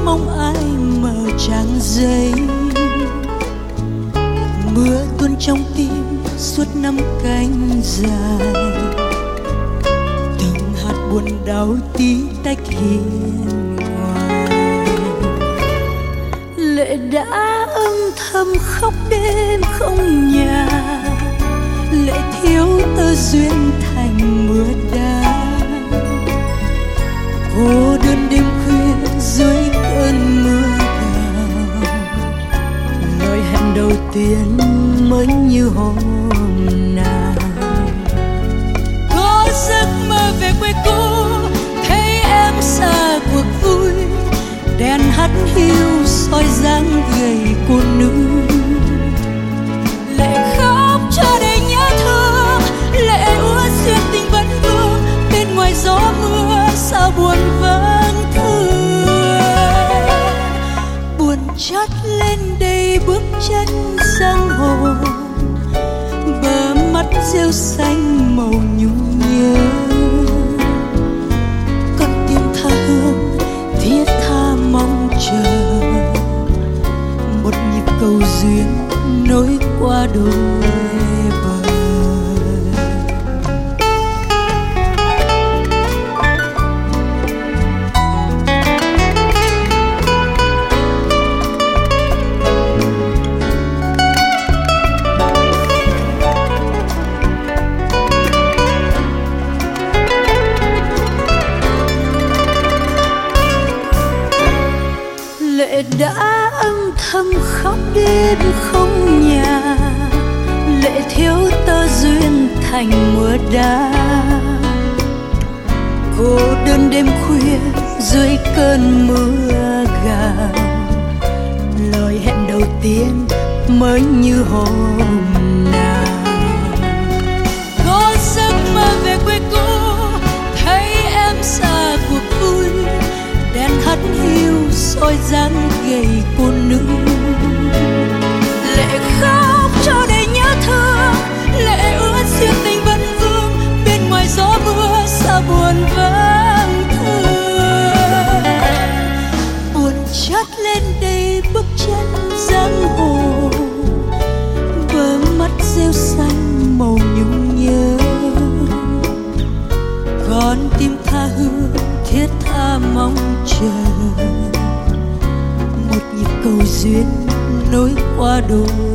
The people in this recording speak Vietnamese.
mong ai mở trang giấy. Mưa tuôn trong tim suốt năm cánh dài, từng hạt buồn đau tí tách hiên ngoài. Lệ đã âm thầm khóc đêm không nhà, lệ thiếu tơ duyên thành mưa đá. Cô đơn đêm khuya dưới cơn mưa gào, lời hẹn đầu tiên mới như hôm nào. Có giấc mơ về quê cũ, thấy em xa cuộc vui, đèn hắt hiu soi dáng gầy cô nữ. Lệ khóc cho đầy nhớ thương, lệ úa duyên tình vẫn vương, bên ngoài gió mưa sao buồn vắng thương. Buồn chát lên đây bước chân giang hồ, bờ mắt rêu xanh màu nhung nhớ. Con tim tha hương thiết tha mong chờ, một nhịp cầu duyên nối qua đôi bờ. Lệ đã âm thầm khóc đêm không nhà, lệ thiếu tơ duyên thành mưa đá. Cô đơn đêm khuya dưới cơn mưa gào, lời hẹn đầu tiên mới như hôm nào. Có giấc mơ về quê cũ, thấy em xa cuộc vui, đèn hắt hiu soi dáng gầy cô nữ. Lệ khóc cho đầy nhớ thương, lệ ướt duyên tình vẫn vương, bên ngoài gió mưa sao buồn vắng thương. Buồn chát lên đây bước chân giang hồ, bờ mắt rêu xanh màu nhung nhớ. Con tim tha hương thiết tha mong chờ, một nhịp cầu duyên nối qua đôi